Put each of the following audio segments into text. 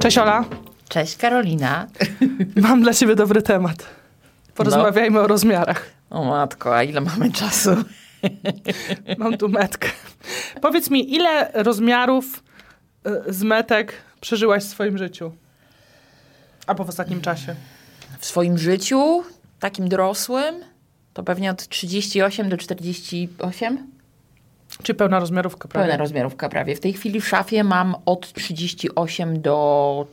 Cześć Ola. Cześć Karolina. Mam dla ciebie dobry temat. Porozmawiajmy o rozmiarach. O matko, a ile mamy czasu? Mam tu metkę. Powiedz mi, ile rozmiarów z metek przeżyłaś w swoim życiu? Albo w ostatnim czasie? W swoim życiu, takim dorosłym, to pewnie od 38 do 48. Czy pełna rozmiarówka prawie? Pełna rozmiarówka prawie. W tej chwili w szafie mam od 38 do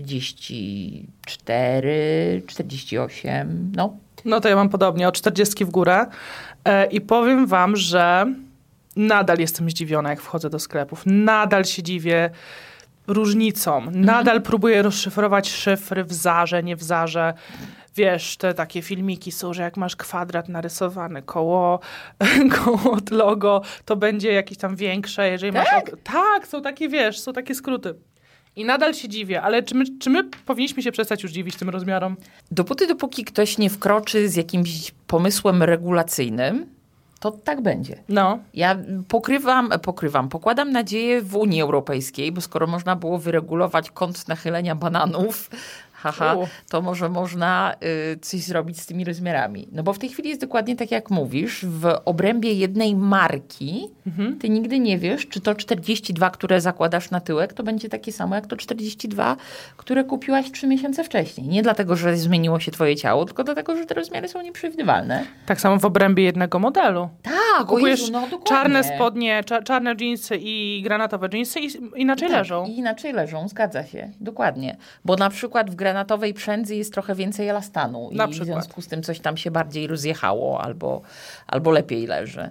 44, 48, no. No to ja mam podobnie, od 40 w górę. I powiem wam, że nadal jestem zdziwiona, jak wchodzę do sklepów. Nadal się dziwię różnicom. Nadal próbuję rozszyfrować szyfry w Zarze, nie w Zarze. Wiesz, te takie filmiki są, że jak masz kwadrat narysowany koło logo, to będzie jakieś tam większe. Jeżeli tak? masz... Tak, są takie, wiesz, są takie skróty. I nadal się dziwię, ale czy my powinniśmy się przestać już dziwić tym rozmiarom? Dopóki ktoś nie wkroczy z jakimś pomysłem regulacyjnym, to tak będzie. No. Ja pokładam nadzieję w Unii Europejskiej, bo skoro można było wyregulować kąt nachylenia bananów, to może można coś zrobić z tymi rozmiarami. No bo w tej chwili jest dokładnie tak, jak mówisz, w obrębie jednej marki ty nigdy nie wiesz, czy to 42, które zakładasz na tyłek, to będzie takie samo jak to 42, które kupiłaś 3 miesiące wcześniej. Nie dlatego, że zmieniło się twoje ciało, tylko dlatego, że te rozmiary są nieprzewidywalne. Tak samo w obrębie jednego modelu. Tak, kupujesz dokładnie. czarne spodnie, czarne dżinsy i granatowe dżinsy i inaczej leżą. I inaczej leżą, zgadza się, dokładnie. Bo na przykład w granatowej przędzy jest trochę więcej elastanu i w związku z tym coś tam się bardziej rozjechało albo lepiej leży.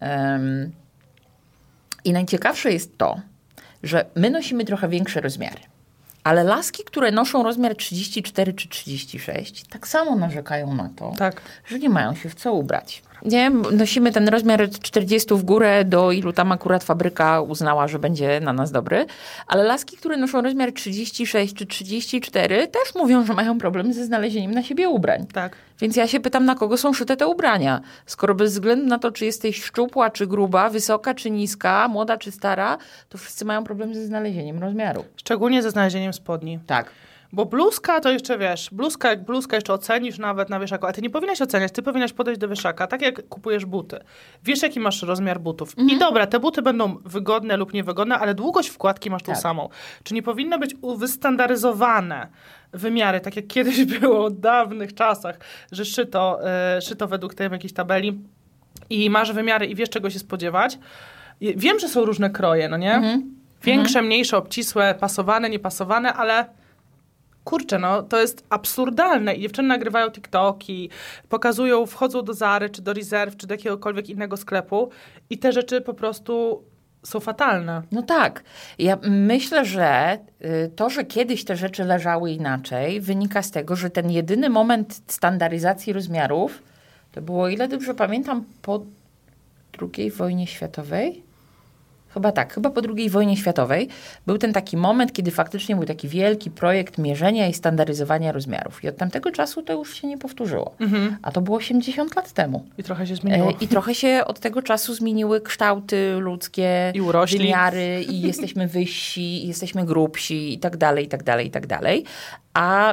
I najciekawsze jest to, że my nosimy trochę większe rozmiary. Ale laski, które noszą rozmiar 34 czy 36, tak samo narzekają na to, że nie mają się w co ubrać. Nie, nosimy ten rozmiar 40 w górę, do ilu tam akurat fabryka uznała, że będzie na nas dobry. Ale laski, które noszą rozmiar 36 czy 34, też mówią, że mają problem ze znalezieniem na siebie ubrań. Tak. Więc ja się pytam, na kogo są szyte te ubrania. Skoro bez względu na to, czy jesteś szczupła czy gruba, wysoka czy niska, młoda czy stara, to wszyscy mają problem ze znalezieniem rozmiaru. Szczególnie ze znalezieniem spodni. Tak. Bo bluzka to jeszcze, wiesz, jak bluzkę jeszcze ocenisz nawet na wieszaku, a ty nie powinnaś oceniać, ty powinnaś podejść do wieszaka, tak jak kupujesz buty. Wiesz, jaki masz rozmiar butów. I dobra, te buty będą wygodne lub niewygodne, ale długość wkładki masz tą samą. Czy nie powinno być wystandaryzowane wymiary, tak jak kiedyś było w dawnych czasach, że szyto według tej jakiejś tabeli i masz wymiary i wiesz, czego się spodziewać. Wiem, że są różne kroje, no nie? Większe, mniejsze, obcisłe, pasowane, niepasowane, ale... Kurczę, no to jest absurdalne i dziewczyny nagrywają TikToki, pokazują, wchodzą do Zary, czy do Reserve, czy do jakiegokolwiek innego sklepu i te rzeczy po prostu są fatalne. No tak. Ja myślę, że to, że kiedyś te rzeczy leżały inaczej, wynika z tego, że ten jedyny moment standaryzacji rozmiarów, to było, o ile dobrze pamiętam, po II wojnie światowej. Chyba po II wojnie światowej był ten taki moment, kiedy faktycznie był taki wielki projekt mierzenia i standaryzowania rozmiarów. I od tamtego czasu to już się nie powtórzyło. A to było 80 lat temu. I trochę się zmieniło. I trochę się od tego czasu zmieniły kształty ludzkie, i urośli. Wymiary, i jesteśmy wyżsi, i jesteśmy grubsi, i tak dalej, i tak dalej, i tak dalej. A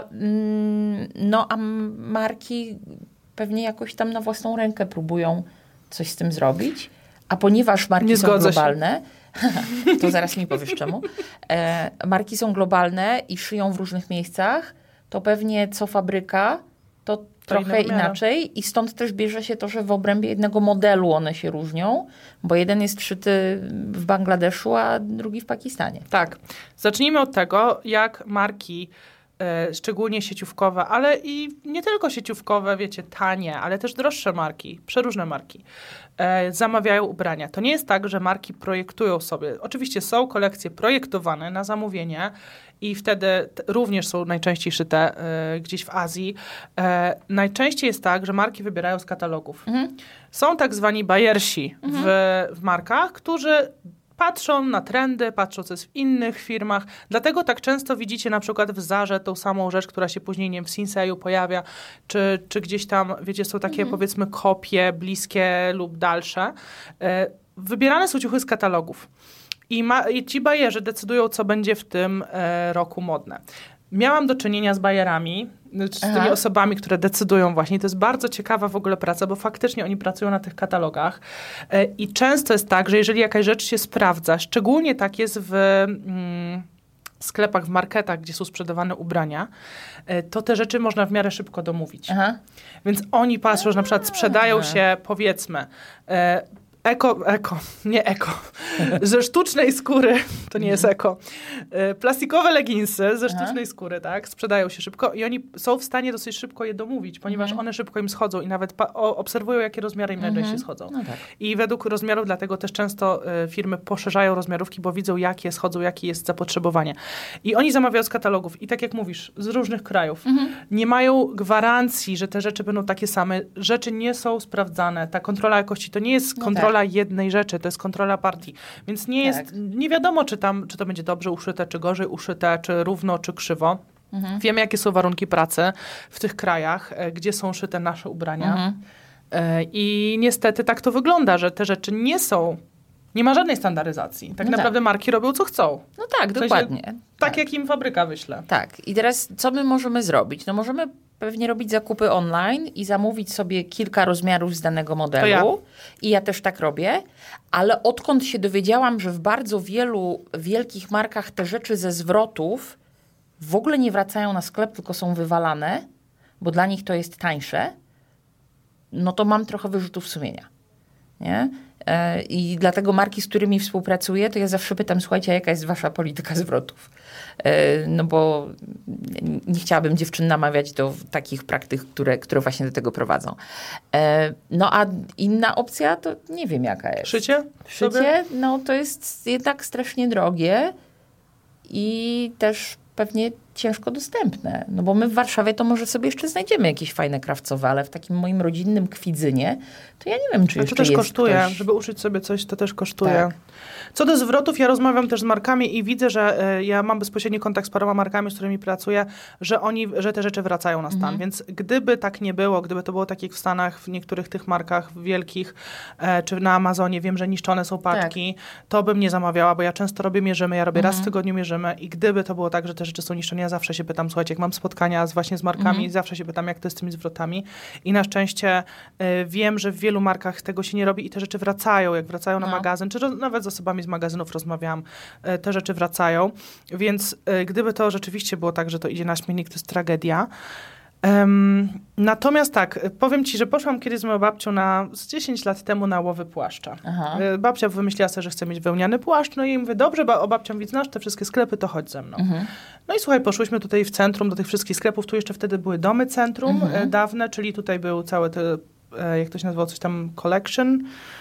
marki pewnie jakoś tam na własną rękę próbują coś z tym zrobić. A ponieważ marki są globalne, to zaraz mi powiesz czemu, marki są globalne i szyją w różnych miejscach, to pewnie co fabryka, to trochę inaczej i stąd też bierze się to, że w obrębie jednego modelu one się różnią, bo jeden jest szyty w Bangladeszu, a drugi w Pakistanie. Tak. Zacznijmy od tego, jak marki szczególnie sieciówkowe, ale i nie tylko sieciówkowe, wiecie, tanie, ale też droższe marki, przeróżne marki, zamawiają ubrania. To nie jest tak, że marki projektują sobie. Oczywiście są kolekcje projektowane na zamówienie i wtedy również są najczęściej szyte gdzieś w Azji. Najczęściej jest tak, że marki wybierają z katalogów. Są tak zwani bajersi w markach, którzy patrzą na trendy, patrzą, co jest w innych firmach. Dlatego tak często widzicie na przykład w Zarze tą samą rzecz, która się później, nie wiem, w Sinseju pojawia, czy gdzieś tam, wiecie, są takie powiedzmy kopie bliskie lub dalsze. Wybierane są ciuchy z katalogów. I ci bajerzy decydują, co będzie w tym roku modne. Miałam do czynienia z bajerami, z tymi osobami, które decydują właśnie. To jest bardzo ciekawa w ogóle praca, bo faktycznie oni pracują na tych katalogach. I często jest tak, że jeżeli jakaś rzecz się sprawdza, szczególnie tak jest w sklepach, w marketach, gdzie są sprzedawane ubrania, to te rzeczy można w miarę szybko domówić. Więc oni patrzą, że na przykład sprzedają się, powiedzmy, ze sztucznej skóry, to nie jest eko, plastikowe leginsy ze sztucznej skóry, tak, sprzedają się szybko i oni są w stanie dosyć szybko je domówić, ponieważ one szybko im schodzą i nawet obserwują, jakie rozmiary im najczęściej schodzą. No tak. I według rozmiarów, dlatego też często firmy poszerzają rozmiarówki, bo widzą, jakie schodzą, jakie jest zapotrzebowanie. I oni zamawiają z katalogów i tak jak mówisz, z różnych krajów. Nie mają gwarancji, że te rzeczy będą takie same. Rzeczy nie są sprawdzane. Ta kontrola jakości to nie jest kontrola jednej rzeczy, to jest kontrola partii. Więc nie wiadomo, czy to będzie dobrze uszyte, czy gorzej uszyte, czy równo, czy krzywo. Wiemy, jakie są warunki pracy w tych krajach, gdzie są szyte nasze ubrania. I niestety tak to wygląda, że te rzeczy nie ma żadnej standaryzacji. Tak naprawdę marki robią, co chcą. No tak, dokładnie. Tak, jak im fabryka wyśle. Tak. I teraz co my możemy zrobić? No możemy pewnie robić zakupy online i zamówić sobie kilka rozmiarów z danego modelu. I ja też tak robię. Ale odkąd się dowiedziałam, że w bardzo wielu wielkich markach te rzeczy ze zwrotów w ogóle nie wracają na sklep, tylko są wywalane, bo dla nich to jest tańsze, no to mam trochę wyrzutów sumienia. Nie? I dlatego marki, z którymi współpracuję, to ja zawsze pytam, słuchajcie, a jaka jest wasza polityka zwrotów? No bo nie chciałabym dziewczyn namawiać do takich praktyk, które właśnie do tego prowadzą. No a inna opcja to nie wiem jaka jest. Szycie? No to jest jednak strasznie drogie i też pewnie ciężko dostępne. No bo my w Warszawie to może sobie jeszcze znajdziemy jakieś fajne krawcowe, ale w takim moim rodzinnym Kwidzynie to ja nie wiem, czy jeszcze to też jest kosztuje. ktoś... Żeby uszyć sobie coś, to też kosztuje. Tak. Co do zwrotów, ja rozmawiam też z markami i widzę, że ja mam bezpośredni kontakt z paroma markami, z którymi pracuję, że te rzeczy wracają na stan. Więc gdyby tak nie było, gdyby to było tak jak w Stanach, w niektórych tych markach wielkich, czy na Amazonie, wiem, że niszczone są paczki, to bym nie zamawiała, bo ja często mierzymy, ja robię raz w tygodniu mierzymy i gdyby to było tak, że te rzeczy są niszczone, ja zawsze się pytam, słuchajcie, jak mam spotkania właśnie z markami, zawsze się pytam, jak to jest z tymi zwrotami i na szczęście wiem, że w wielu markach tego się nie robi i te rzeczy wracają, jak wracają na magazyn, czy nawet z osobami z magazynów rozmawiałam, te rzeczy wracają, więc gdyby to rzeczywiście było tak, że to idzie na śmietnik, to jest tragedia. Natomiast tak, powiem ci, że poszłam kiedyś z moją babcią z 10 lat temu na łowy płaszcza. Babcia wymyśliła sobie, że chce mieć wełniany płaszcz, no i mówię, dobrze, babcia mówi, znasz te wszystkie sklepy, to chodź ze mną. No i słuchaj, poszłyśmy tutaj w centrum do tych wszystkich sklepów, tu jeszcze wtedy były domy centrum dawne, czyli tutaj był cały jak to się nazywało, coś tam Collection,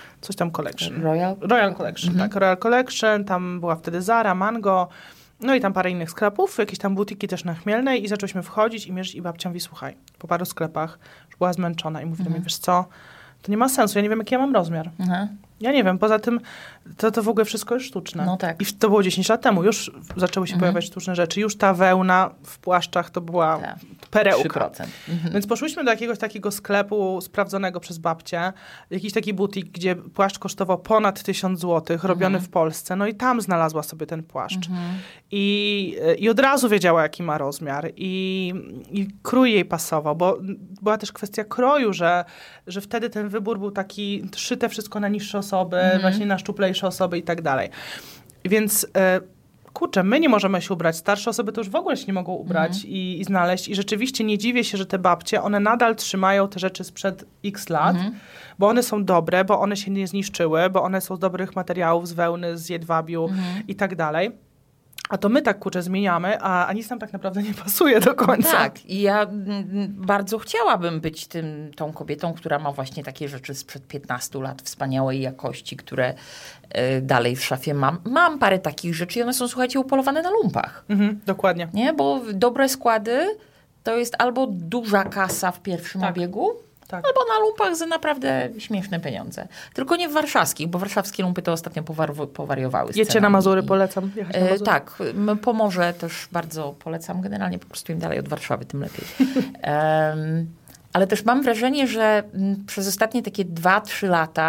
Royal Collection, tak, Royal Collection, tam była wtedy Zara, Mango, no i tam parę innych sklepów, jakieś tam butiki też na Chmielnej i zaczęłyśmy wchodzić i mierzyć i babcia mówi, słuchaj, po paru sklepach już była zmęczona i mówi do mnie, wiesz co, to nie ma sensu, ja nie wiem, jaki ja mam rozmiar. Ja nie wiem, poza tym to w ogóle wszystko jest sztuczne. No tak. I to było 10 lat temu, już zaczęły się pojawiać sztuczne rzeczy, już ta wełna w płaszczach to była perełka. 3%. Więc poszłyśmy do jakiegoś takiego sklepu sprawdzonego przez babcię, jakiś taki butik, gdzie płaszcz kosztował ponad 1000 zł, robiony w Polsce, no i tam znalazła sobie ten płaszcz. I od razu wiedziała, jaki ma rozmiar i krój jej pasował, bo była też kwestia kroju, że wtedy ten wybór był taki szyte wszystko na niższe osoby, właśnie na szczuplejsze osoby i tak dalej. Więc kurczę, my nie możemy się ubrać, starsze osoby to już w ogóle się nie mogą ubrać i znaleźć i rzeczywiście nie dziwię się, że te babcie, one nadal trzymają te rzeczy sprzed x lat, bo one są dobre, bo one się nie zniszczyły, bo one są z dobrych materiałów, z wełny, z jedwabiu i tak dalej. A to my tak, kurczę, zmieniamy, a nic nam tak naprawdę nie pasuje do końca. Tak, i ja bardzo chciałabym być tą kobietą, która ma właśnie takie rzeczy sprzed 15 lat wspaniałej jakości, które dalej w szafie mam. Mam parę takich rzeczy i one są, słuchajcie, upolowane na lumpach. Dokładnie. Nie, bo dobre składy to jest albo duża kasa w pierwszym obiegu, albo na lumpach za naprawdę śmieszne pieniądze. Tylko nie w warszawskich, bo warszawskie lumpy to ostatnio powariowały. Jedźcie na Mazury, polecam. Jechać na Mazury. Tak, Pomorze też bardzo polecam. Generalnie po prostu im dalej od Warszawy, tym lepiej. Ale też mam wrażenie, że przez ostatnie takie 2-3 lata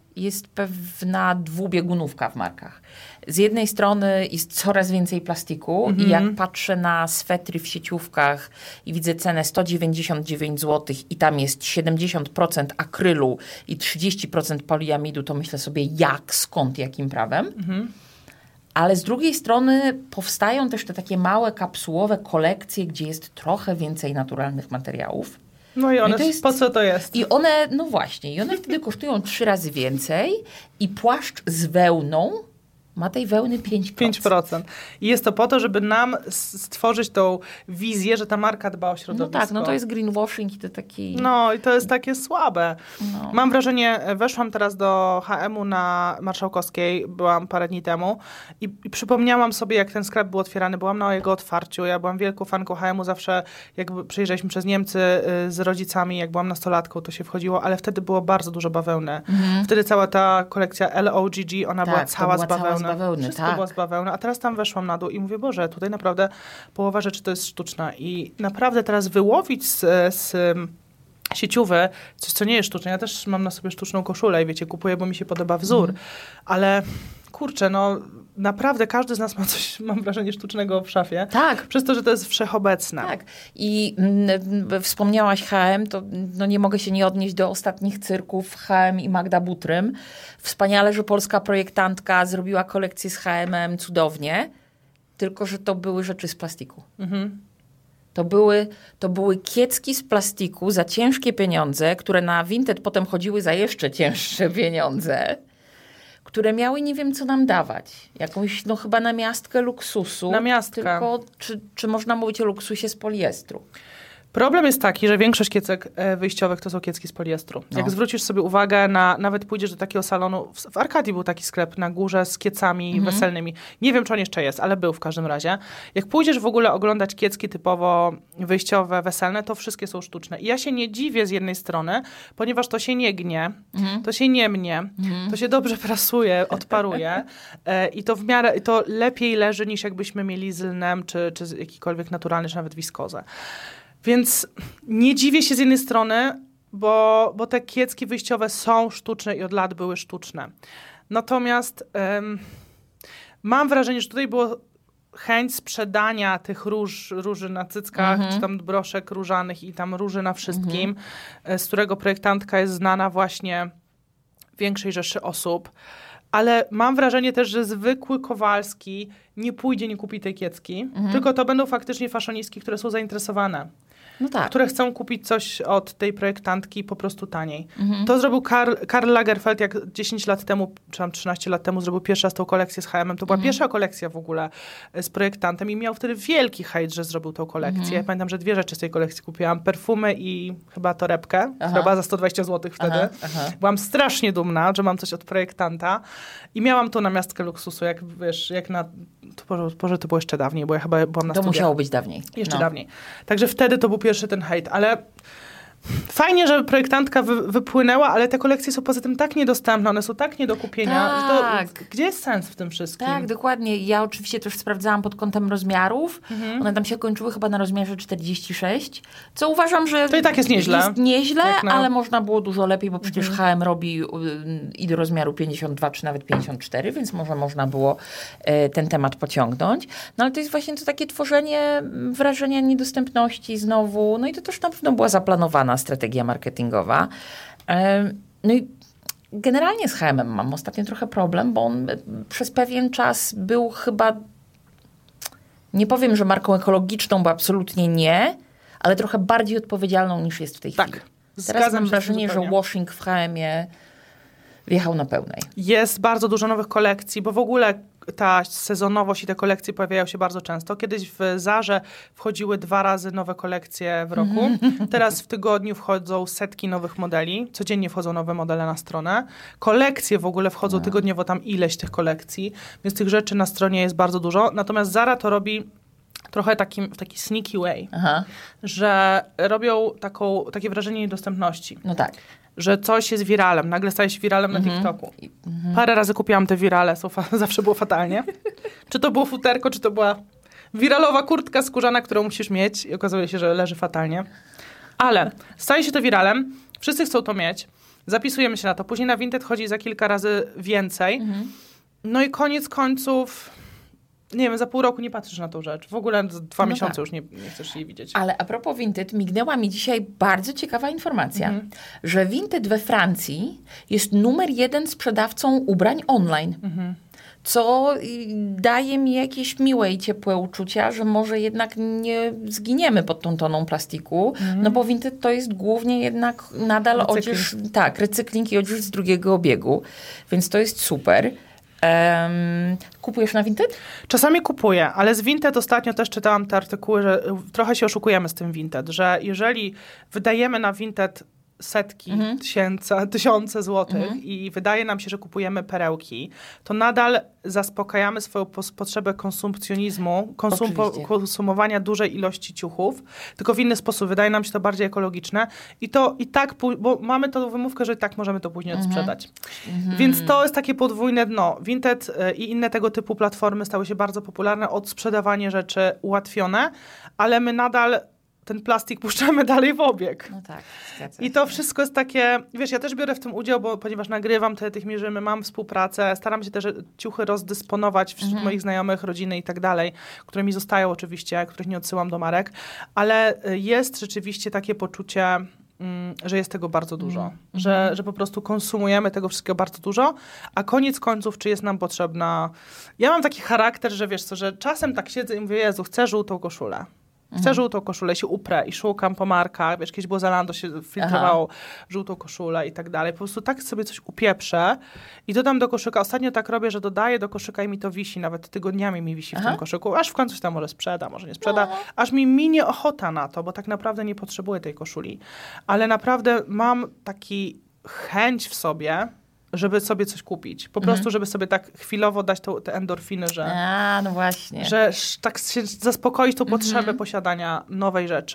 jest pewna dwubiegunówka w markach. Z jednej strony jest coraz więcej plastiku i jak patrzę na swetry w sieciówkach i widzę cenę 199 zł i tam jest 70% akrylu i 30% poliamidu, to myślę sobie jak, skąd, jakim prawem. Ale z drugiej strony powstają też te takie małe kapsułowe kolekcje, gdzie jest trochę więcej naturalnych materiałów. No i one, po co to jest? I one, no właśnie, i one wtedy kosztują 3 razy więcej i płaszcz z wełną ma tej wełny 5%. 5%. I jest to po to, żeby nam stworzyć tą wizję, że ta marka dba o środowisko. No tak, no to jest greenwashing i to taki... No i to jest takie słabe. No. Mam wrażenie, weszłam teraz do H&M-u na Marszałkowskiej, byłam parę dni temu i przypomniałam sobie, jak ten sklep był otwierany. Byłam na jego otwarciu. Ja byłam wielką fanką H&M-u. Zawsze, jak przejeżdżaliśmy przez Niemcy z rodzicami, jak byłam nastolatką, to się wchodziło, ale wtedy było bardzo dużo bawełny. Wtedy cała ta kolekcja LOGG, ona była cała z bawełny. Wszystko było z bawełny, a teraz tam weszłam na dół i mówię, Boże, tutaj naprawdę połowa rzeczy to jest sztuczna i naprawdę teraz wyłowić z sieciowy coś, co nie jest sztuczne. Ja też mam na sobie sztuczną koszulę i wiecie, kupuję, bo mi się podoba wzór, ale kurczę, no naprawdę każdy z nas ma coś, mam wrażenie, sztucznego w szafie. Tak. Przez to, że to jest wszechobecne. Tak. I wspomniałaś H&M, to no nie mogę się nie odnieść do ostatnich cyrków H&M i Magda Butrym. Wspaniale, że polska projektantka zrobiła kolekcję z H&M cudownie, tylko że to były rzeczy z plastiku. To były kiecki z plastiku za ciężkie pieniądze, które na Vinted potem chodziły za jeszcze cięższe pieniądze, które miały nie wiem co nam dawać. Jakąś, no chyba namiastkę luksusu. Namiastkę. Tylko czy można mówić o luksusie z poliestru? Problem jest taki, że większość kiecek wyjściowych to są kiecki z poliestru. No. Jak zwrócisz sobie uwagę nawet pójdziesz do takiego salonu, w Arkadii był taki sklep na górze z kiecami weselnymi. Nie wiem, czy on jeszcze jest, ale był w każdym razie. Jak pójdziesz w ogóle oglądać kiecki typowo wyjściowe, weselne, to wszystkie są sztuczne. I ja się nie dziwię z jednej strony, ponieważ to się nie gnie, to się nie mnie, to się dobrze prasuje, odparuje i to w miarę, to lepiej leży niż jakbyśmy mieli z lnem, czy jakikolwiek naturalny, czy nawet wiskozę. Więc nie dziwię się z jednej strony, bo te kiecki wyjściowe są sztuczne i od lat były sztuczne. Natomiast mam wrażenie, że tutaj było chęć sprzedania tych róży na cyckach, czy tam broszek różanych i tam róży na wszystkim, z którego projektantka jest znana właśnie większej rzeszy osób. Ale mam wrażenie też, że zwykły Kowalski nie pójdzie, nie kupi tej kiecki, tylko to będą faktycznie faszonistki, które są zainteresowane. No tak. Które chcą kupić coś od tej projektantki po prostu taniej. To zrobił Karl Lagerfeld, jak 10 lat temu, czy tam 13 lat temu zrobił pierwszy raz tą kolekcję z H&M. To była pierwsza kolekcja w ogóle z projektantem i miał wtedy wielki hejt, że zrobił tą kolekcję. Ja pamiętam, że 2 rzeczy z tej kolekcji kupiłam. Perfumy i chyba torebkę, która była za 120 zł wtedy. Byłam strasznie dumna, że mam coś od projektanta i miałam tu namiastkę luksusu, jak wiesz, jak na... Boże, to było jeszcze dawniej, bo ja chyba byłam na studiach. To musiało być dawniej. Jeszcze dawniej. Także wtedy to był pierwszy ten hejt, ale fajnie, że projektantka wypłynęła, ale te kolekcje są poza tym tak niedostępne, one są tak nie do kupienia, że to, gdzie jest sens w tym wszystkim? Tak, dokładnie. Ja oczywiście też sprawdzałam pod kątem rozmiarów. One tam się kończyły chyba na rozmiarze 46, co uważam, że to i tak jest nieźle. Jest nieźle, ale można było dużo lepiej, bo przecież H&M robi i do rozmiaru 52 czy nawet 54, więc może można było ten temat pociągnąć. No ale to jest właśnie to takie tworzenie wrażenia niedostępności znowu. No i to też na pewno była zaplanowana strategia marketingowa. No i generalnie z H&M mam ostatnio trochę problem, bo on przez pewien czas był chyba, nie powiem, że marką ekologiczną, bo absolutnie nie, ale trochę bardziej odpowiedzialną niż jest w tej chwili. Teraz mam wrażenie, że washing w H&M-ie wjechał na pełnej. Jest bardzo dużo nowych kolekcji, bo w ogóle ta sezonowość i te kolekcje pojawiają się bardzo często. Kiedyś w Zarze wchodziły 2 razy nowe kolekcje w roku. Teraz w tygodniu wchodzą setki nowych modeli. Codziennie wchodzą nowe modele na stronę. Kolekcje w ogóle wchodzą tygodniowo, tam ileś tych kolekcji. Więc tych rzeczy na stronie jest bardzo dużo. Natomiast Zara to robi trochę w taki sneaky way, że robią takie wrażenie niedostępności. No tak. Że coś jest wiralem. Nagle staje się wiralem na TikToku. Parę razy kupiłam te wirale. Zawsze było fatalnie. Czy to było futerko, czy to była wiralowa kurtka skórzana, którą musisz mieć. I okazuje się, że leży fatalnie. Ale staje się to wiralem. Wszyscy chcą to mieć. Zapisujemy się na to. Później na Vinted chodzi za kilka razy więcej. No i koniec końców, nie wiem, za pół roku nie patrzysz na tą rzecz. W ogóle 2 miesiące już nie chcesz jej widzieć. Ale a propos Vinted, mignęła mi dzisiaj bardzo ciekawa informacja, że Vinted we Francji jest numer 1 sprzedawcą ubrań online. Co daje mi jakieś miłe i ciepłe uczucia, że może jednak nie zginiemy pod tą toną plastiku, no bo Vinted to jest głównie jednak nadal odzież, recykling i odzież z drugiego obiegu, więc to jest super. Kupujesz na Vinted? Czasami kupuję, ale z Vinted ostatnio też czytałam te artykuły, że trochę się oszukujemy z tym Vinted, że jeżeli wydajemy na Vinted setki, tysiące złotych i wydaje nam się, że kupujemy perełki, to nadal zaspokajamy swoją potrzebę konsumpcjonizmu, konsumowania dużej ilości ciuchów, tylko w inny sposób. Wydaje nam się to bardziej ekologiczne i tak, bo mamy tą wymówkę, że i tak możemy to później odsprzedać. Więc to jest takie podwójne dno. Vinted i inne tego typu platformy stały się bardzo popularne, odsprzedawanie rzeczy ułatwione, ale my nadal ten plastik puszczamy dalej w obieg. No tak, I to wszystko jest takie, wiesz, ja też biorę w tym udział, ponieważ nagrywam tych mierzymy, mam współpracę, staram się też ciuchy rozdysponować wśród moich znajomych, rodziny i tak dalej, które mi zostają oczywiście, których nie odsyłam do marek, ale jest rzeczywiście takie poczucie, że jest tego bardzo dużo, że po prostu konsumujemy tego wszystkiego bardzo dużo, a koniec końców, czy jest nam potrzebna... Ja mam taki charakter, że wiesz co, że czasem tak siedzę i mówię, Jezu, chcę żółtą koszulę. Chcę żółtą koszulę, się uprę i szukam po markach. Wiesz, kiedyś było Zalando, się filtrowało żółtą koszulę i tak dalej. Po prostu tak sobie coś upieprzę i dodam do koszyka. Ostatnio tak robię, że dodaję do koszyka i mi to wisi. Nawet tygodniami mi wisi w tym koszyku. Aż w końcu się tam może sprzeda, może nie sprzeda. Aż mi minie ochota na to, bo tak naprawdę nie potrzebuję tej koszuli. Ale naprawdę mam taki chęć w sobie, żeby sobie coś kupić. Po prostu, żeby sobie tak chwilowo dać te endorfiny, że... no właśnie. Że tak się zaspokoić tą potrzebę posiadania nowej rzeczy.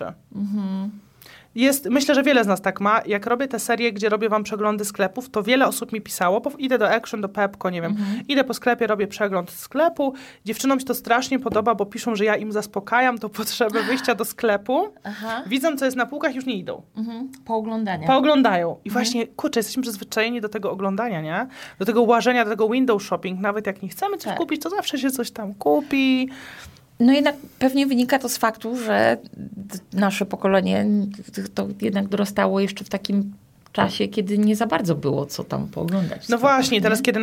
Myślę, że wiele z nas tak ma. Jak robię te serie, gdzie robię wam przeglądy sklepów, to wiele osób mi pisało, bo idę do Action, do Pepco, nie wiem, idę po sklepie, robię przegląd sklepu. Dziewczynom się to strasznie podoba, bo piszą, że ja im zaspokajam tą potrzebę wyjścia do sklepu. Widzą, co jest na półkach, już nie idą. Pooglądają. I właśnie, kurczę, jesteśmy przyzwyczajeni do tego oglądania, nie? Do tego łażenia, do tego window shopping. Nawet jak nie chcemy coś kupić, to zawsze się coś tam kupi. No jednak pewnie wynika to z faktu, że nasze pokolenie to jednak dorastało jeszcze w takim czasie, kiedy nie za bardzo było co tam pooglądać. No właśnie, teraz kiedy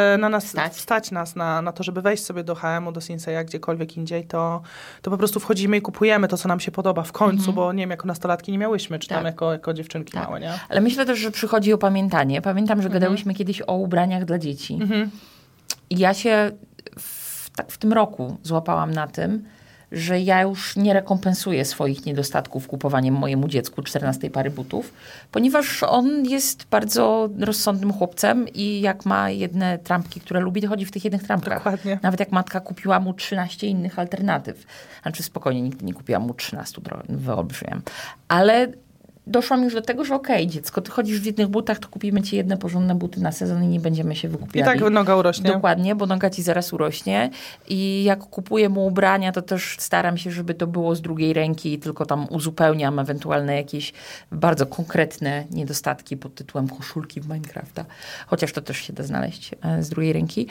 stać nas na to, żeby wejść sobie do H&M-u, do Sinseya, gdziekolwiek indziej, to po prostu wchodzimy i kupujemy to, co nam się podoba w końcu, bo nie wiem, jako nastolatki nie miałyśmy, czy tam jako dziewczynki małe, nie? Ale myślę też, że przychodzi opamiętanie. Pamiętam, że gadałyśmy kiedyś o ubraniach dla dzieci. I ja się w tym roku złapałam na tym, że ja już nie rekompensuję swoich niedostatków kupowaniem mojemu dziecku 14 pary butów, ponieważ on jest bardzo rozsądnym chłopcem i jak ma jedne trampki, które lubi, to chodzi w tych jednych trampkach. Dokładnie. Nawet jak matka kupiła mu 13 innych alternatyw. Znaczy spokojnie, nigdy nie kupiłam mu 13, wyolbrzymiam. Ale doszłam już do tego, że okej, dziecko, ty chodzisz w jednych butach, to kupimy ci jedne porządne buty na sezon i nie będziemy się wykupiali. I tak noga urośnie. Dokładnie, bo noga ci zaraz urośnie. I jak kupuję mu ubrania, to też staram się, żeby to było z drugiej ręki i tylko tam uzupełniam ewentualne jakieś bardzo konkretne niedostatki pod tytułem koszulki w Minecrafta. Chociaż to też się da znaleźć z drugiej ręki.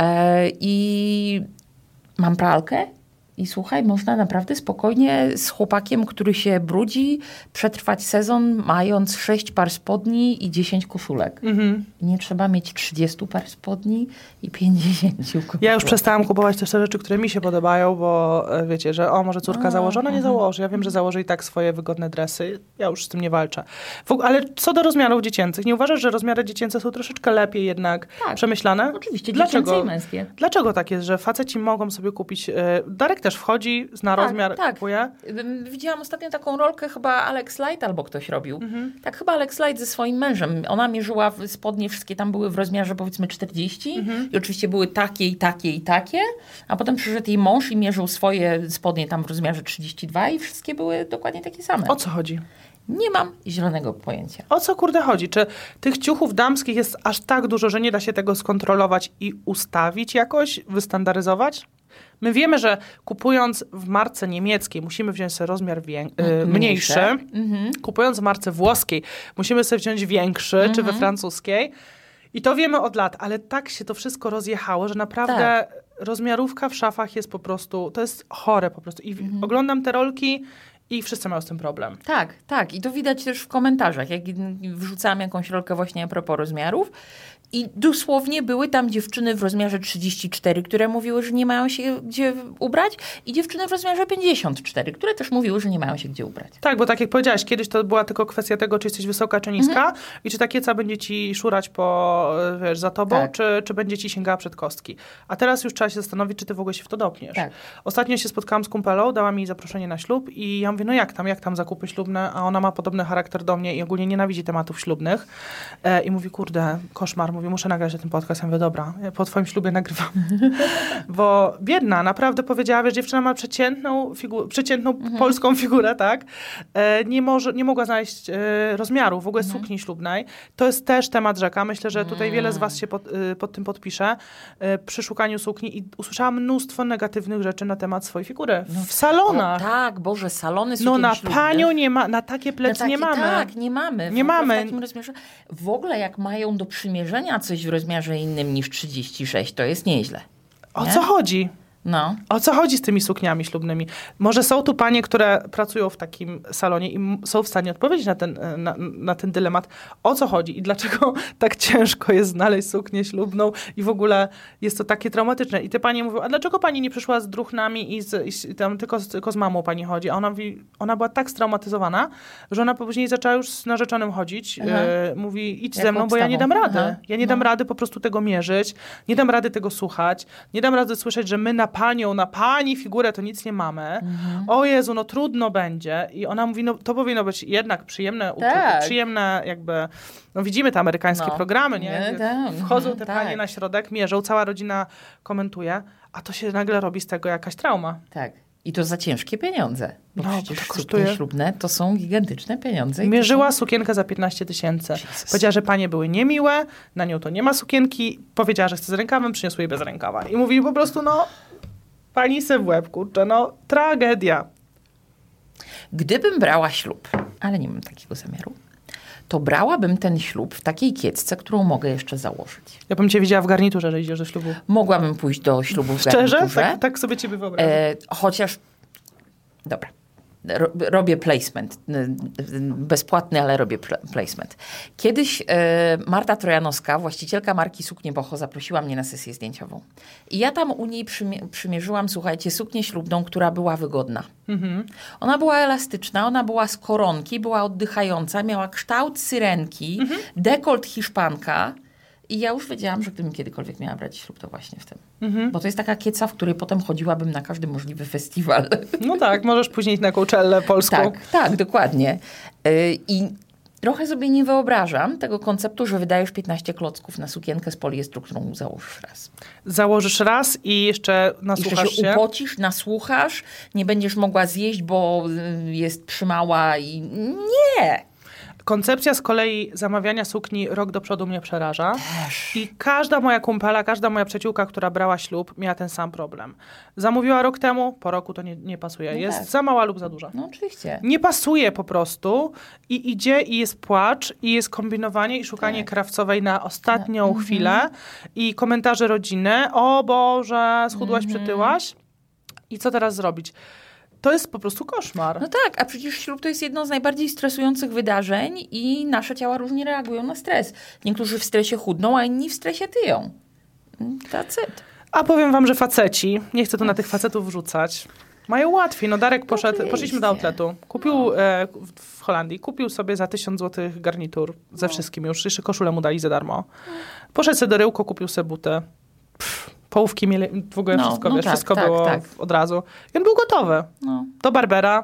I mam pralkę. I słuchaj, można naprawdę spokojnie z chłopakiem, który się brudzi, przetrwać sezon, mając 6 par spodni i 10 koszulek. I nie trzeba mieć 30 par spodni i 50 koszulek. Ja już przestałam kupować też te rzeczy, które mi się podobają, bo wiecie, że może córka założy, ona nie założy. Ja wiem, że założy i tak swoje wygodne dresy. Ja już z tym nie walczę. Ale co do rozmiarów dziecięcych, nie uważasz, że rozmiary dziecięce są troszeczkę lepiej jednak przemyślane? Oczywiście, dziecięce i męskie. Dlaczego tak jest, że faceci mogą sobie kupić... Darek też wchodzi, zna rozmiar, kupuje. Widziałam ostatnio taką rolkę, chyba Alex Light albo ktoś robił. Tak, chyba Alex Light ze swoim mężem. Ona mierzyła spodnie, wszystkie tam były w rozmiarze powiedzmy 40 i oczywiście były takie i takie i takie, a potem przyszedł jej mąż i mierzył swoje spodnie tam w rozmiarze 32 i wszystkie były dokładnie takie same. O co chodzi? Nie mam zielonego pojęcia. O co kurde chodzi? Czy tych ciuchów damskich jest aż tak dużo, że nie da się tego skontrolować i ustawić jakoś, wystandaryzować? My wiemy, że kupując w marce niemieckiej musimy wziąć sobie rozmiar mniejszy. Kupując w marce włoskiej musimy sobie wziąć większy, czy we francuskiej. I to wiemy od lat, ale tak się to wszystko rozjechało, że naprawdę rozmiarówka w szafach jest po prostu, to jest chore po prostu. I oglądam te rolki i wszyscy mają z tym problem. Tak. I to widać też w komentarzach, jak wrzucałam jakąś rolkę właśnie a propos rozmiarów. I dosłownie były tam dziewczyny w rozmiarze 34, które mówiły, że nie mają się gdzie ubrać i dziewczyny w rozmiarze 54, które też mówiły, że nie mają się gdzie ubrać. Tak, bo tak jak powiedziałaś, kiedyś to była tylko kwestia tego, czy jesteś wysoka, czy niska i czy ta kieca będzie ci szurać za tobą, czy będzie ci sięgała przed kostki. A teraz już trzeba się zastanowić, czy ty w ogóle się w to dopniesz. Tak. Ostatnio się spotkałam z kumpelą, dała mi zaproszenie na ślub i ja mówię, no jak tam zakupy ślubne, a ona ma podobny charakter do mnie i ogólnie nienawidzi tematów ślubnych. I mówi, kurde, koszmar. Mówi, muszę nagrać ten podcast. Ja mówię, dobra, po twoim ślubie nagrywam. Bo biedna, naprawdę powiedziała, wiesz, dziewczyna ma przeciętną polską figurę, tak? Nie mogła znaleźć rozmiaru w ogóle sukni ślubnej. To jest też temat rzeka. Myślę, że tutaj wiele z was się pod tym podpisze. Przy szukaniu sukni i usłyszałam mnóstwo negatywnych rzeczy na temat swojej figury. W salonach. Tak, Boże, salony sukien No na ślubnych. panią nie ma, na takie plecy nie mamy. Tak, nie mamy. Nie mamy. W takim rozmiarze. W ogóle jak mają do przymierzenia coś w rozmiarze innym niż 36, to jest nieźle. O co chodzi? No. O co chodzi z tymi sukniami ślubnymi? Może są tu panie, które pracują w takim salonie i są w stanie odpowiedzieć na ten dylemat. O co chodzi i dlaczego tak ciężko jest znaleźć suknię ślubną i w ogóle jest to takie traumatyczne. I te panie mówią, a dlaczego pani nie przyszła z druchnami i tam tylko z mamą pani chodzi? A ona mówi, ona była tak straumatyzowana, że ona później zaczęła już z narzeczonym chodzić. Mówi, idź ze mną, bo ja nie dam rady. Ja nie dam rady po prostu tego mierzyć, nie dam rady tego słuchać, nie dam rady słyszeć, że my na pani figurę to nic nie mamy. O Jezu, no trudno będzie. I ona mówi, no to powinno być jednak przyjemne jakby, no widzimy te amerykańskie programy, nie? Wchodzą te panie na środek, mierzą, cała rodzina komentuje, a to się nagle robi z tego jakaś trauma. Tak. I to za ciężkie pieniądze. Bo przecież to kosztuje. suknie ślubne to są gigantyczne pieniądze. Mierzyła sukienkę za 15 000. Powiedziała, że panie były niemiłe, na nią to nie ma sukienki. Powiedziała, że chce z rękawem, przyniosły jej bez rękawa. I mówi po prostu, pani se w łeb, kurczę, tragedia. Gdybym brała ślub, ale nie mam takiego zamiaru, to brałabym ten ślub w takiej kiecce, którą mogę jeszcze założyć. Ja bym cię widziała w garniturze, że idziesz do ślubu. Mogłabym pójść do ślubu w garniturze. Szczerze? Tak sobie ciebie wyobrażam. Chociaż, dobra, robię placement. Bezpłatny, ale robię placement. Kiedyś Marta Trojanowska, właścicielka marki Suknie Boho, zaprosiła mnie na sesję zdjęciową. I ja tam u niej przymierzyłam, słuchajcie, suknię ślubną, która była wygodna. Ona była elastyczna, ona była z koronki, była oddychająca, miała kształt syrenki, dekolt hiszpanka. I ja już wiedziałam, że gdybym kiedykolwiek miała brać ślub, to właśnie w tym. Bo to jest taka kieca, w której potem chodziłabym na każdy możliwy festiwal. No tak, możesz później iść na Coachellę polską. Tak, dokładnie. I trochę sobie nie wyobrażam tego konceptu, że wydajesz 15 klocków na sukienkę z poliestru, którą założysz raz. Założysz raz i jeszcze nasłuchasz jeszcze się upocisz, nasłuchasz, nie będziesz mogła zjeść, bo jest przymała i nie. Koncepcja z kolei zamawiania sukni rok do przodu mnie przeraża. Też. I każda moja kumpela, każda moja przyjaciółka, która brała ślub, miała ten sam problem. Zamówiła rok temu, po roku to nie pasuje. No jest tak. za mała lub za duża. No oczywiście. Nie pasuje po prostu i idzie i jest płacz i jest kombinowanie i szukanie krawcowej na ostatnią chwilę i komentarze rodziny. O Boże, schudłaś, przytyłaś. I co teraz zrobić? To jest po prostu koszmar. No tak, a przecież ślub to jest jedno z najbardziej stresujących wydarzeń i nasze ciała różnie reagują na stres. Niektórzy w stresie chudną, a inni w stresie tyją. That's it. A powiem wam, że faceci, nie chcę tu na tych facetów wrzucać, mają łatwiej. No Darek poszliśmy do outletu, kupił w Holandii, kupił sobie za 1000 zł garnitur ze wszystkim już, jeszcze koszulę mu dali za darmo. Poszedł sobie do Ryłko, kupił sobie buty. Połówki mieli, w ogóle wszystko, wiesz, tak, wszystko było od razu. I on był gotowy. Do barbera,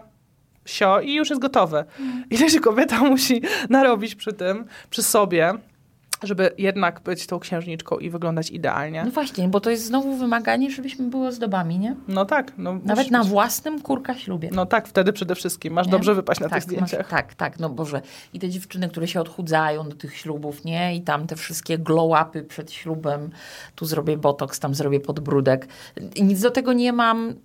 i już jest gotowy. Ile się kobieta musi narobić przy sobie, żeby jednak być tą księżniczką i wyglądać idealnie. No właśnie, bo to jest znowu wymaganie, żebyśmy były ozdobami, nie? No tak. No, nawet na własnym kurka ślubie. No tak, wtedy przede wszystkim. Masz dobrze wypaść na tych zdjęciach. Tak, no Boże. I te dziewczyny, które się odchudzają do tych ślubów, nie? I tam te wszystkie glow-upy przed ślubem. Tu zrobię botoks, tam zrobię podbródek. Nic do tego nie mam.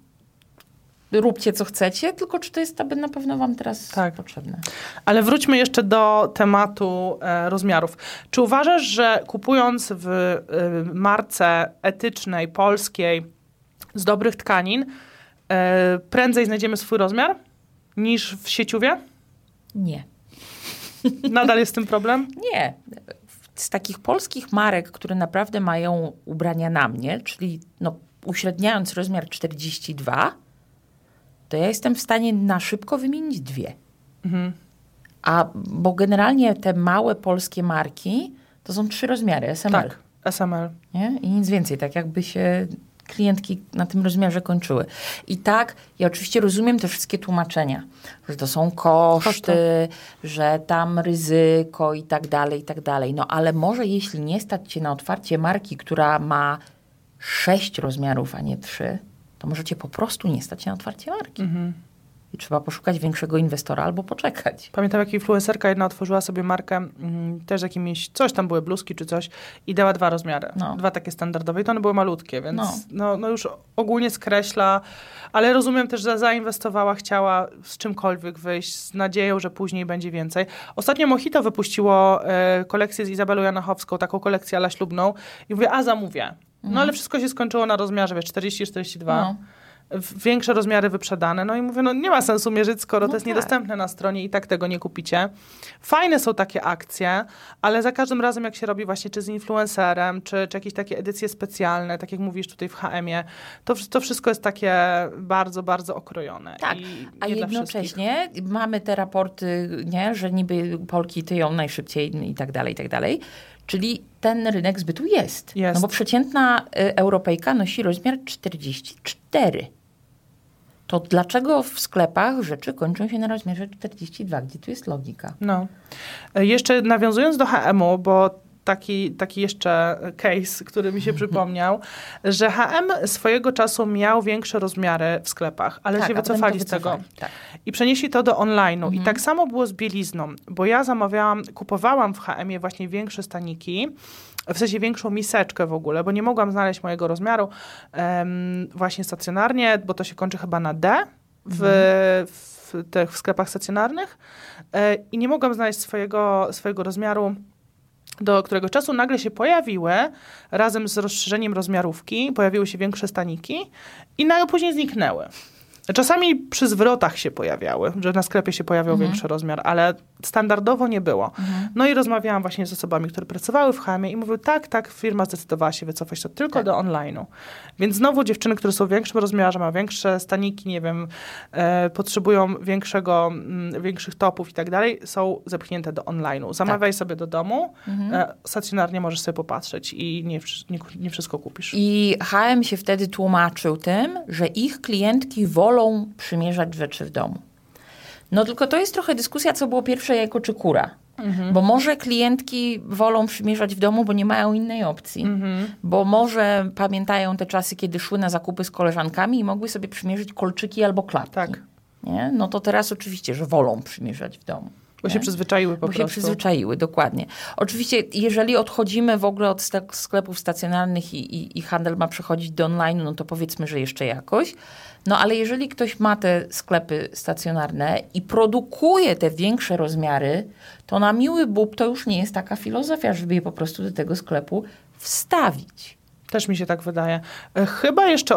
Róbcie co chcecie, tylko czy to jest na pewno wam teraz potrzebne. Ale wróćmy jeszcze do tematu rozmiarów. Czy uważasz, że kupując w marce etycznej, polskiej, z dobrych tkanin, prędzej znajdziemy swój rozmiar niż w sieciówie? Nie. Nadal jest z tym problem? Nie. Z takich polskich marek, które naprawdę mają ubrania na mnie, czyli uśredniając rozmiar 42, to ja jestem w stanie na szybko wymienić 2. Mhm. Bo generalnie te małe polskie marki to są 3 rozmiary, SML. Tak, SML. Nie? I nic więcej, tak jakby się klientki na tym rozmiarze kończyły. I tak, ja oczywiście rozumiem te wszystkie tłumaczenia, że to są koszty, że tam ryzyko i tak dalej. No ale może jeśli nie stać cię na otwarcie marki, która ma 6 rozmiarów, a nie 3, to możecie po prostu nie stać na otwarcie marki. Mhm. I trzeba poszukać większego inwestora albo poczekać. Pamiętam, jak influencerka jedna otworzyła sobie markę, też jakimiś, coś tam były bluzki czy coś i dała 2 rozmiary. 2 takie standardowe i to one były malutkie, więc no już ogólnie skreśla, ale rozumiem też, że zainwestowała, chciała z czymkolwiek wyjść, z nadzieją, że później będzie więcej. Ostatnio Mojito wypuściło kolekcję z Izabelą Janachowską, taką kolekcję ala ślubną i mówię, zamówię. No ale wszystko się skończyło na rozmiarze, 40-42. Większe rozmiary wyprzedane. I mówię, nie ma sensu mierzyć, skoro to jest niedostępne na stronie i tak tego nie kupicie. Fajne są takie akcje, ale za każdym razem, jak się robi właśnie czy z influencerem, czy jakieś takie edycje specjalne, tak jak mówisz tutaj w HM-ie, to wszystko jest takie bardzo, bardzo okrojone. Tak, a jednocześnie mamy te raporty, nie, że niby Polki tyją najszybciej i tak dalej. Czyli ten rynek zbytu jest. No bo przeciętna Europejka nosi rozmiar 44. To dlaczego w sklepach rzeczy kończą się na rozmiarze 42? Gdzie tu jest logika? Jeszcze nawiązując do HM-u, bo taki jeszcze case, który mi się przypomniał, że H&M swojego czasu miał większe rozmiary w sklepach, ale się wycofali z tego. Tak. I przenieśli to do online'u. I tak samo było z bielizną, bo ja kupowałam w H&M-ie właśnie większe staniki, w sensie większą miseczkę w ogóle, bo nie mogłam znaleźć mojego rozmiaru właśnie stacjonarnie, bo to się kończy chyba na D w sklepach stacjonarnych i nie mogłam znaleźć swojego rozmiaru, do którego czasu nagle się pojawiły, razem z rozszerzeniem rozmiarówki, pojawiły się większe staniki i później zniknęły. Czasami przy zwrotach się pojawiały, że na sklepie się pojawiał większy rozmiar, ale standardowo nie było. No i rozmawiałam właśnie z osobami, które pracowały w H&M i mówiły, tak, firma zdecydowała się wycofać to tylko do online'u. Więc znowu dziewczyny, które są w większym rozmiarze, mają większe staniki, nie wiem, potrzebują większych topów i tak dalej, są zepchnięte do online'u. Zamawiaj sobie do domu, stacjonarnie możesz sobie popatrzeć i nie wszystko kupisz. I H&M się wtedy tłumaczył tym, że ich klientki wolą przymierzać rzeczy w domu. No tylko to jest trochę dyskusja, co było pierwsze jajko czy kura. Bo może klientki wolą przymierzać w domu, bo nie mają innej opcji. Bo może pamiętają te czasy, kiedy szły na zakupy z koleżankami i mogły sobie przymierzyć kolczyki albo klapki. Tak. Nie? No to teraz oczywiście, że wolą przymierzać w domu. Bo się przyzwyczaiły po prostu. Bo się przyzwyczaiły, dokładnie. Oczywiście, jeżeli odchodzimy w ogóle od sklepów stacjonarnych i handel ma przechodzić do online, no to powiedzmy, że jeszcze jakoś. No ale jeżeli ktoś ma te sklepy stacjonarne i produkuje te większe rozmiary, to na miły Bóg to już nie jest taka filozofia, żeby je po prostu do tego sklepu wstawić. Też mi się tak wydaje. Chyba jeszcze,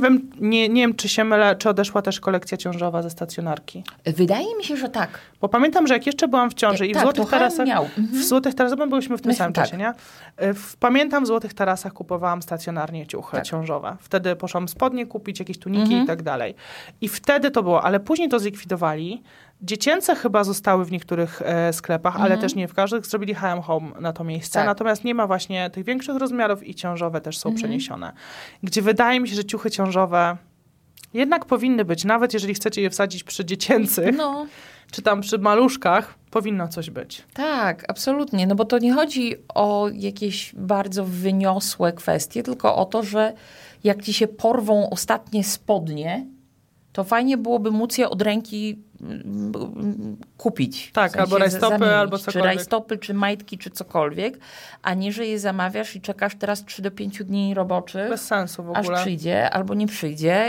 nie wiem, czy się mylę, czy odeszła też kolekcja ciążowa ze stacjonarki. Wydaje mi się, że tak. Bo pamiętam, że jak jeszcze byłam w ciąży i w Złotych Tarasach, w Złotych Tarasach, bo byliśmy w tym samym czasie, nie? Pamiętam, w Złotych Tarasach kupowałam stacjonarnie ciuchy ciążowe. Wtedy poszłam spodnie kupić, jakieś tuniki i tak dalej. I wtedy to było, ale później to zlikwidowali. Dziecięce chyba zostały w niektórych sklepach, ale też nie w każdych. Zrobili H&M Home na to miejsce. Tak. Natomiast nie ma właśnie tych większych rozmiarów i ciążowe też są przeniesione. Gdzie wydaje mi się, że ciuchy ciążowe jednak powinny być, nawet jeżeli chcecie je wsadzić przy dziecięcych. czy tam przy maluszkach powinno coś być. Tak, absolutnie. No bo to nie chodzi o jakieś bardzo wyniosłe kwestie, tylko o to, że jak ci się porwą ostatnie spodnie, to fajnie byłoby móc je od ręki kupić. Tak, w sensie albo rajstopy, zamienić, albo czy cokolwiek. rajstopy, czy majtki, czy cokolwiek, a nie, że je zamawiasz i czekasz teraz 3 do 5 dni roboczych, Bez sensu w aż ogóle. przyjdzie, albo nie przyjdzie.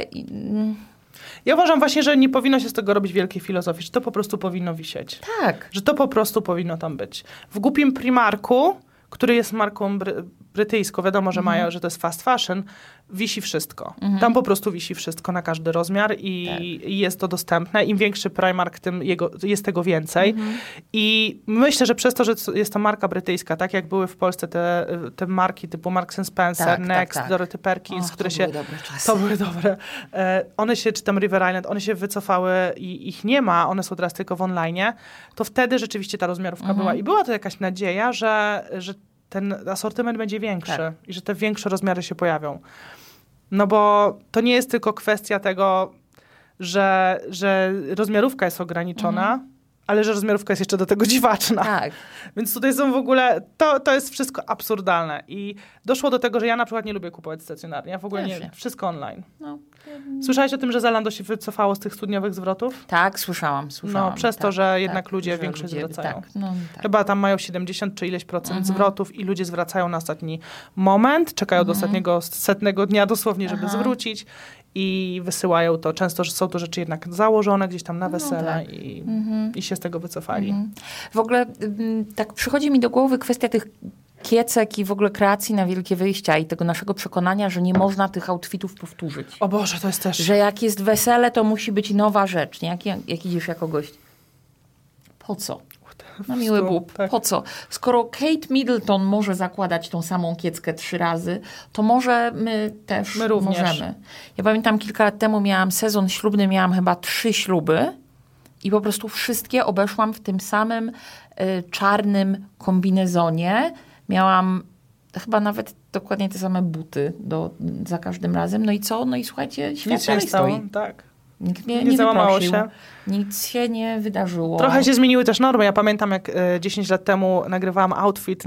Ja uważam właśnie, że nie powinno się z tego robić wielkiej filozofii, że to po prostu powinno wisieć. Tak. Że to po prostu powinno tam być. W głupim Primarku, który jest marką brytyjską, wiadomo, że mają, że to jest fast fashion, wisi wszystko. Tam po prostu wisi wszystko na każdy rozmiar i jest to dostępne. Im większy Primark, tym jest tego więcej. I myślę, że przez to, że jest to marka brytyjska, tak jak były w Polsce te marki typu Marks & Spencer, Next, Dorothy Perkins, które się... To były dobre. One się, czy tam River Island, one się wycofały i ich nie ma, one są teraz tylko w online, to wtedy rzeczywiście ta rozmiarówka była. I była to jakaś nadzieja, że ten asortyment będzie większy i że te większe rozmiary się pojawią. No bo to nie jest tylko kwestia tego, że rozmiarówka jest ograniczona, ale że rozmiarówka jest jeszcze do tego dziwaczna. Tak. Więc tutaj są w ogóle, to jest wszystko absurdalne. I doszło do tego, że ja na przykład nie lubię kupować stacjonarnie. Ja w ogóle nie, wszystko online. No. Słyszałeś o tym, że Zalando się wycofało z tych studniowych zwrotów? Tak, słyszałam. No, przez to, że jednak ludzie większość zwracają. Tak, no, tak. Chyba tam mają 70 czy ileś procent zwrotów i ludzie zwracają na ostatni moment, czekają do ostatniego 100 dnia dosłownie, żeby zwrócić i wysyłają to. Często są to rzeczy jednak założone gdzieś tam na wesele i się z tego wycofali. W ogóle tak przychodzi mi do głowy kwestia tych kiecek i w ogóle kreacji na wielkie wyjścia i tego naszego przekonania, że nie można tych outfitów powtórzyć. O Boże, to jest też... Że jak jest wesele, to musi być nowa rzecz. Nie? Jak idziesz jako gość. Po co? Na miły Bóg. Tak. Po co? Skoro Kate Middleton może zakładać tą samą kieckę 3 razy, to może my też również możemy. Ja pamiętam kilka lat temu miałam sezon ślubny, miałam chyba 3 śluby i po prostu wszystkie obeszłam w tym samym czarnym kombinezonie. Miałam chyba nawet dokładnie te same buty za każdym razem. No i co? No i słuchajcie, świat Nic się nie dalej stało, stoi. tak. Nikt mnie Nie nie załamało wyprosił. się. Nic się nie wydarzyło. Trochę się zmieniły też normy. Ja pamiętam, jak 10 lat temu nagrywałam outfit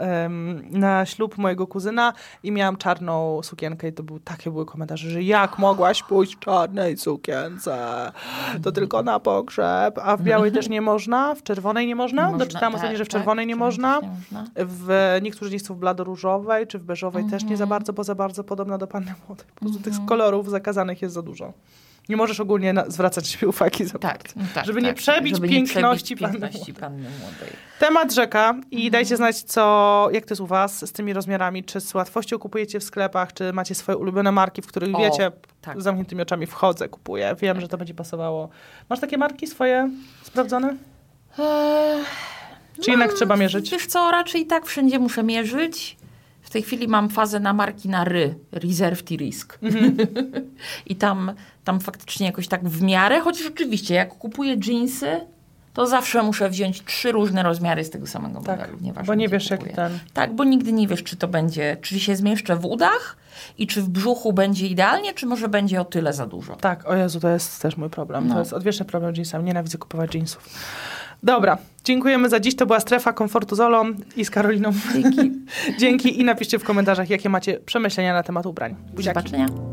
na ślub mojego kuzyna i miałam czarną sukienkę i takie były komentarze, że jak mogłaś pójść w czarnej sukience? To tylko na pogrzeb. A w białej też nie można? W czerwonej nie można? Doczytałam ostatnio, że w czerwonej nie można. Niektórzy nie chcą w bladoróżowej czy w beżowej też nie za bardzo, bo za bardzo podobna do panny młodej. Po prostu tych kolorów zakazanych jest za dużo. Nie możesz ogólnie zwracać się uwagi za bardzo. Żeby nie przebić piękności panny młodej. Temat rzeka i dajcie znać, jak to jest u was z tymi rozmiarami. Czy z łatwością kupujecie w sklepach, czy macie swoje ulubione marki, w których wiecie, z zamkniętymi oczami wchodzę, kupuję. Wiem, że to będzie pasowało. Masz takie marki swoje sprawdzone? Czy jednak trzeba mierzyć? Wiesz co, raczej tak wszędzie muszę mierzyć. W tej chwili mam fazę na marki na Reserved i Risk. I tam faktycznie jakoś tak w miarę, chociaż oczywiście jak kupuję dżinsy, to zawsze muszę wziąć 3 różne rozmiary z tego samego modelu. Nieważne, bo nie wiesz kupuję. jak ten... Tak, bo nigdy nie wiesz, czy się zmieszczę w udach i czy w brzuchu będzie idealnie, czy może będzie o tyle za dużo. Tak, o Jezu, to jest też mój problem. To jest odwieczny problem z jeansami. Nienawidzę kupować jeansów. Dobra, dziękujemy za dziś. To była Strefa Komfortu z Olą i z Karoliną. Dzięki. Dzięki i napiszcie w komentarzach, jakie macie przemyślenia na temat ubrań. Do zobaczenia.